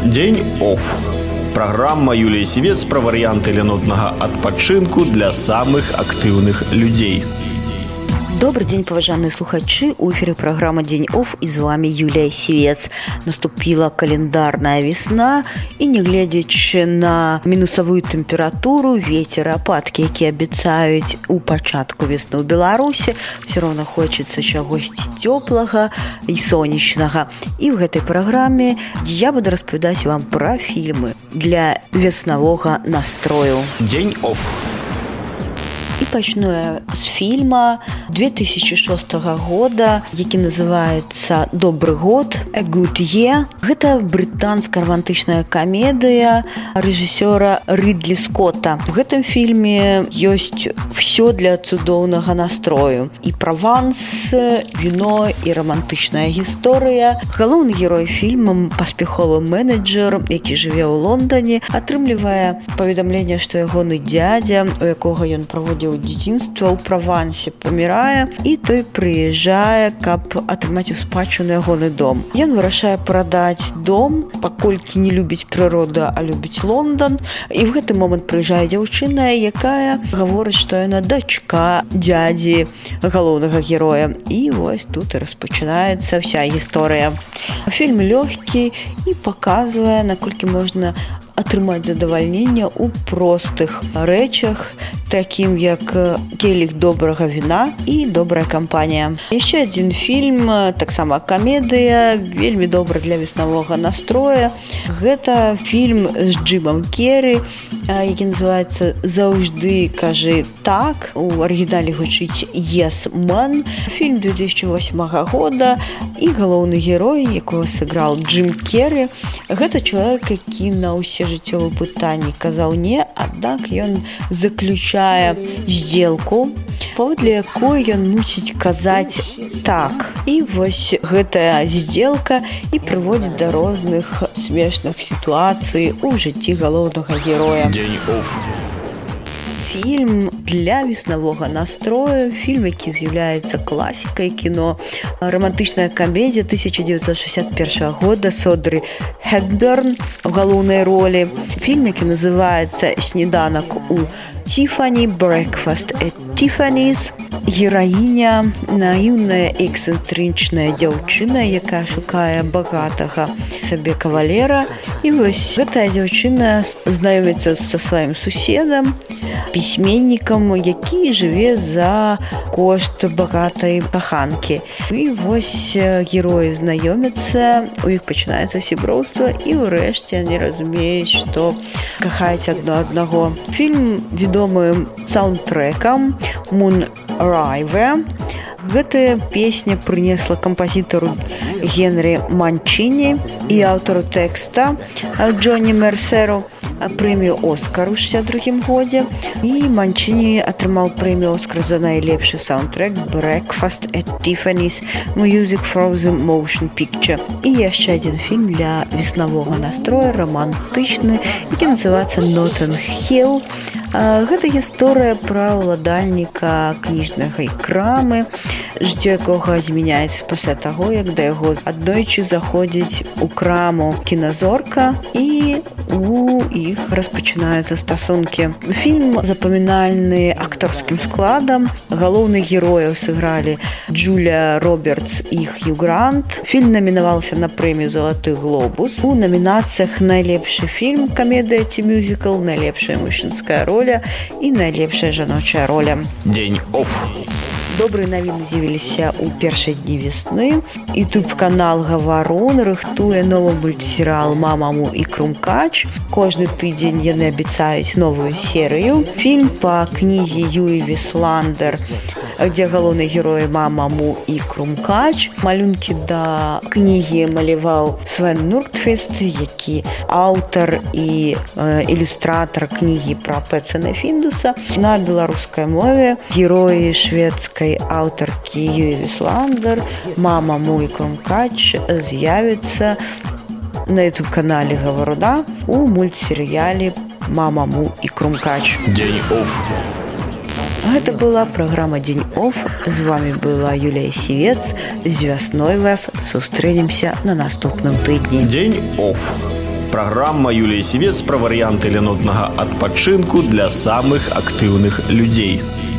День офф. Праграма Юліі Сівец пра варыянты лянотнага адпачынку для самых актыўных людзей. Добрый день, паважаныя слухачы. У эфире программа «День офф» и с вами Юлия Сивец. Наступила календарная весна, и не глядячи на мінусавую тэмпературу, ветер и ападкі, якія абяцаюць у пачатку весны ў Беларусі, все равно хочется чагосьці цёплага і сонечнага. І в гэтай праграме я буду распавядаць вам пра фільмы для веснавога настрою. День офф. І пачну я з фільма 2006 года, які называецца «Добры год», «A Good Year». Гэта брытанская романтычная камедыя рэжысёра Рыдлі Скотта. У гэтым фільме ёсць всё для цудоўнага настрою. І праvanс, віно, і романтычная гісторыя. Галоўны герой фільма, паспяховы менеджер, які жыве ў Лондоне, атрымлівае паведамленне, што ягоны дзядзя, у якога ён праводзіў дзяцінства ў Правансе, памірае, і той прыязджае, каб атрымаць у спадчыну ягоны дом. Ён вырашае прадаць дом, паколькі не любіць прыроду, а любіць Лондан. І в гэты момант прыязджае дзяўчына, якая гаворыць, што яна дачка дзядзі галоўнага героя. І вось тут і распачынаецца вся гісторыя. Фільм лёгкі і паказвае, наколькі можна атрымаць задавальненне ў простых рэчах, такім як келіх добрага віна і добрая кампанія. Яшчэ адзін фільм, таксама камедыя, вельмі добры для веснавога настроя. Гэта фільм з Джимом Керрі, які называецца «Заўжды кажы так». У арыгінале гучыць «Yes, man». Фільм 2008 года, і галоўны герой, якога сыграў Джим Керрі, гэта чалавек, які на ўсе жыццёвыя пытанні казаў не, аднак ён заключае сделку, паводле якой ён мусіць казаць так. І вось гэтая сделка і прыводзіць да розных смешных сітуацый у жыцці галоўнага героя. День офф. Фільм для веснавога настрою, фільм, які з'яўляецца класікай кіно, романтычная камедія 1961 года з Одры Хепберн у галоўнай ролі. Фільм, які называецца «Сніданак у Тиффані», «Breakfast at Tiffany's». Гераіня наіўная эксцэнтрычная дзяўчына, якая шукае багатага сабе кавалера. І вось гэтая дзяўчына знаёміцца са сваім суседам, пісьменнікам, які жыве за кошт багатай каханкі. І вось героі знаёмяцца, у іх пачынаецца сяброўства, і ўрэшце яны разумеюць, што кахаюць адно аднаго. Фільм вядомы саундтрэкам «Moon River». Гэтая песня прынесла кампазітару Генрі Манчіні і аўтару тэкста Джонні Мерсеру прэмію «Оскар» у 1962 годзе. І Манчіні атрымаў прэмію «Оскар» за найлепшы саундтрэк «Breakfast at Tiffany's Music for the Motion Picture». І яшчэ адзін фільм для веснавога настроя, романтычны, які называецца «Notting Hill». Гэта гісторыя пра ўладальніка кніжнай крамы, жыццё якога змяняецца пасля таго, як да яго аднойчы заходзіць у краму кіназорка, і у іх распачынаюцца стасункі. Фільм запамінальны акторскім складам. Галоўных герояў сыгралі Джулія Робертс і Хью Грант. Фільм намінаваўся на прэмію «Залаты глобус». У намінацыях найлепшы фільм, камедыя ці мюзікл, найлепшая мужчынская роля і найлепшая жаночая роля. День офф. Добрыя навіны з'явіліся ў першыя дні весны. Ютуб-канал «Гаварун» рыхтуе новы мультсерыял «Мамаму і Крумкач». Кожны тыдзень яны абяцаюць новую серыю. Фільм па кнізе Юі Вісландер, дзе галоўны герой Мамаму і Крумкач. Малюнкі да кнігі маляваў Свен Нурдквіст, які аўтар і ілюстратар кнігі пра Пэцана Фіндуса. На беларускай мове героі шведскай аўтаркі Юі Вісландер «Мамаму і Крумкач» з'явіцца на ютуб-канале «Гаваруна» у мультсерыяле «Мамаму і Крумкач». День офф. Гэта была праграма «День офф». З вами была Юлія Сівец. З вясной вас сустрэнемся на наступным тыдні. День офф. Праграма Юліі Сівец пра варыянты лянотнага адпачынку для самых актыўных людзей.